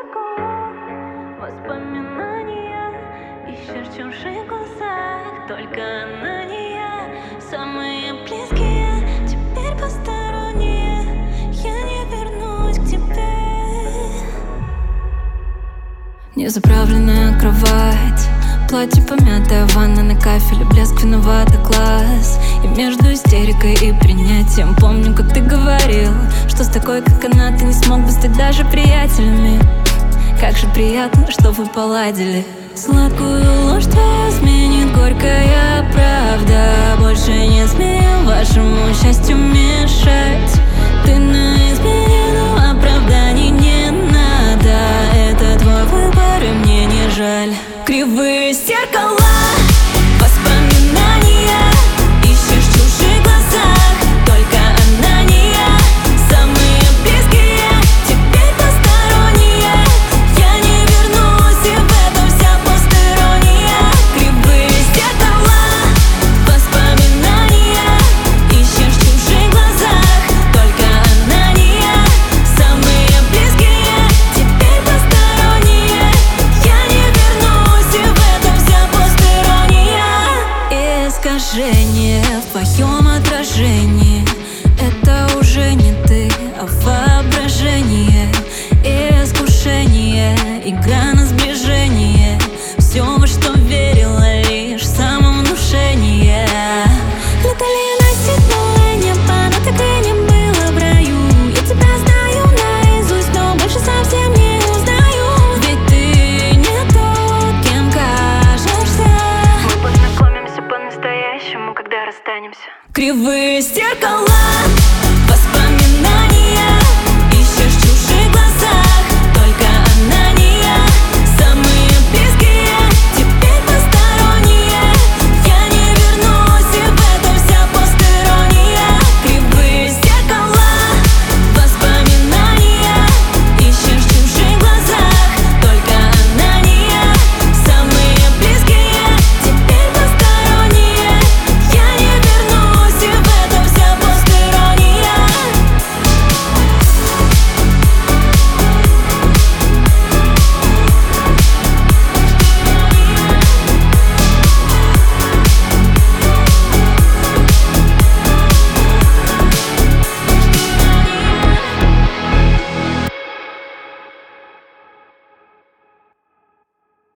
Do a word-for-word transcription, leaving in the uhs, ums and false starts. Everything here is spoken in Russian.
далеко. Воспоминания ищешь в чужих глазах, только она не я. Самые близкие теперь посторонние, я не вернусь к тебе. Незаправленная кровать, платье помятая, ванна на кафеле, блеск виноватый глаз. И между истерикой и принятием помню, как ты говорил, что с такой, как она, ты не смог бы стать даже приятелями. Как же приятно, что вы поладили. Сладкую ложь твою сменит горькая правда. Больше не смею вашему счастью мешать. Ты на измене, но оправданий нет.